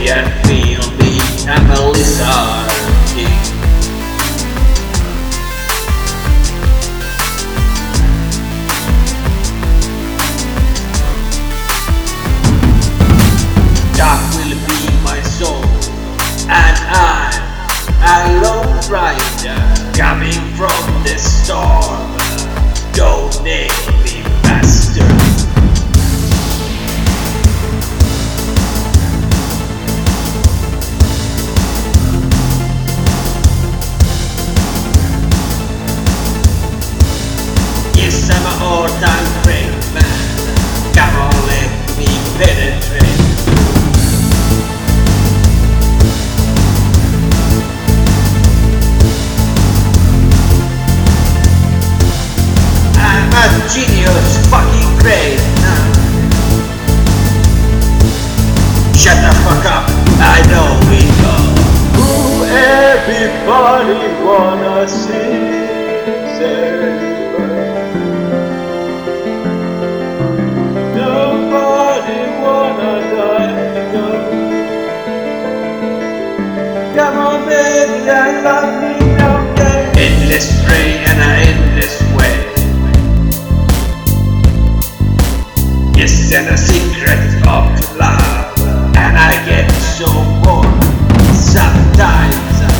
and feel me, I'm a lizard king. Dark will be my soul, and I'm a lone rider coming from the storm. Don't name me bastard. Yes, I'm an all-time great man. Come on, let me penetrate. I'm a genius, fucking great now. Shut the fuck up, I know it all. Who everybody wanna see? Nobody wanna die, no. Come on baby, I love me now, yeah. Endless rain and an endless way. Yes, and a secret of love. And I get so bored sometimes.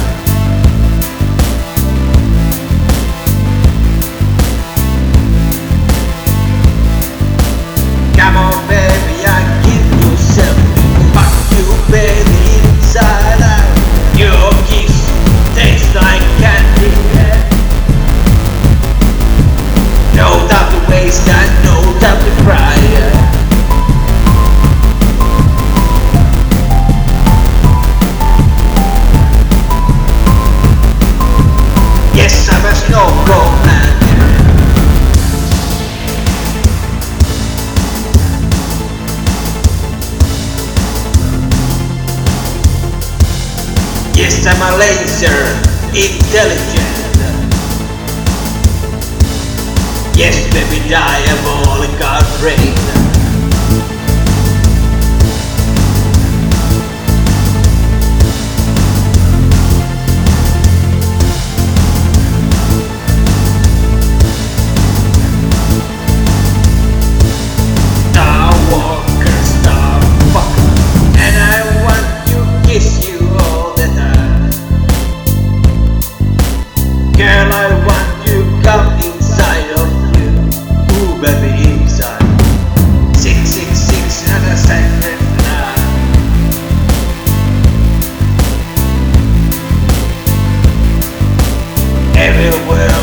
Come on baby, I give you something. Fuck you baby, inside out. Your kiss tastes like candy. No time to waste and no time to cry. Yes, I'm a snowball man. Yes, I'm a laser, intelligent. Yes, baby, diabolical brain. Star Walker, Star Fucker, and I want to kiss you all the time. Girl, I want you come inside of you. Ooh, baby, inside. 666 and a second line. Everywhere